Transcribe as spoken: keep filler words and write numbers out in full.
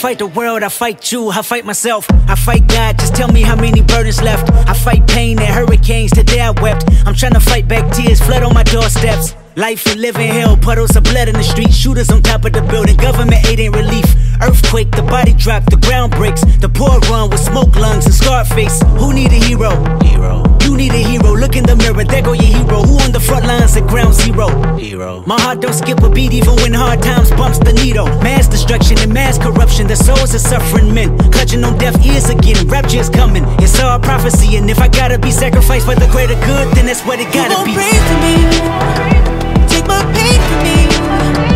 fight the world, I fight you, I fight myself, I fight God, just tell me how many burdens left. I fight pain and hurricanes, today I wept. I'm trying to fight back tears, flood on my doorsteps. Life and living hell, puddles of blood in the street, shooters on top of the building, government aid ain't relief. Earthquake, the body drop, the ground breaks, the poor run with smoke lungs and scarred face. Who need a hero? Hero. You need a hero, look in the mirror, there go your hero. Who on the front lines at ground zero? Hero. My heart don't skip a beat even when hard times bumps the needle. Mass destruction and mass corruption, the souls of suffering men clutching on deaf ears again, rapture is coming. It's all prophecy, and if I gotta be sacrificed for the greater good, then that's what it gotta you be. Pray for me, take my pain from me.